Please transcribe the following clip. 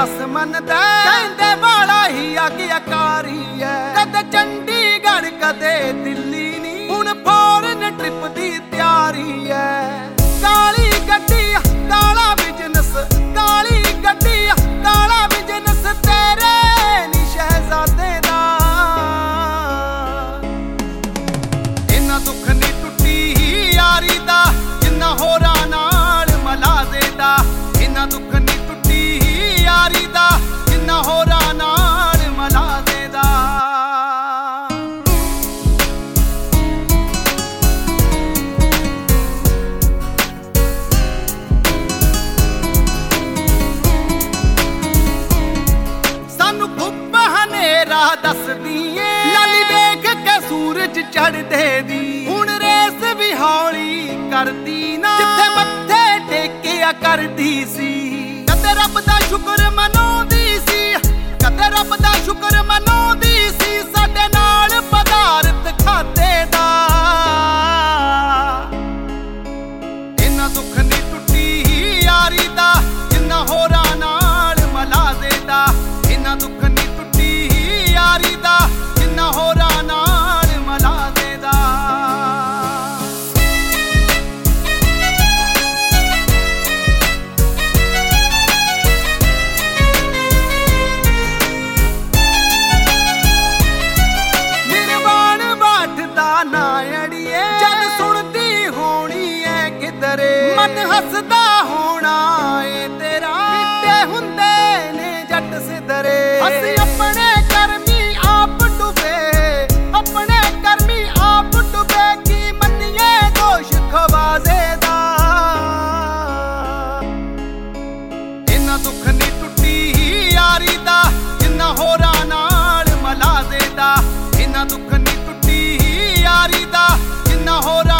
दस मनदा कहंदे वाला ही आज्ञाकारी है कदे चंडीगढ़ कदे दिल्ली नी हुण फॉरेन ट्रिप दी तैयारी है काली गड्डी काला बिजनेस काली गड्डी काला बिजनेस तेरे नी शहजादे दा इन्ना दुख नी टुटी यारी दा जिन्ना होरां नाल मलाजे दा इन्ना दुख नी टुटी यारी दा जिन्ना होरां नाल मलाजे दा सानू धुप हनेरा दसदी लाली वेख के सूरज चढ़दे दी हुण रेस भी हौली करदी ना जिथे मत्थे टेकिया करदी सी कदे रब दा शुक्र मनाउंदी सी कदे रब दा शुक्र मनाउंदी सी साडे नाल पदारथ खाते दा इन्ना दुख नी टुटी यारी दा जिन्ना होरां नाल मलाजे दा इन्ना दुख नी टुटी यारी दा जिन्ना होरां नाल मलाजे दा मन हसदा होना ए तेरा किते हुंदे ने जट सिदरे असी अपने कर्मी आप डुबे अपने कर्मी आप डुबे की मन्निए दोष खवाजे दा इन्ना दुख नी टुटी यारी दा जिन्ना होरां नाल मलाजे दा इन्ना दुख नी टुटी यारी दा जिन्ना होरां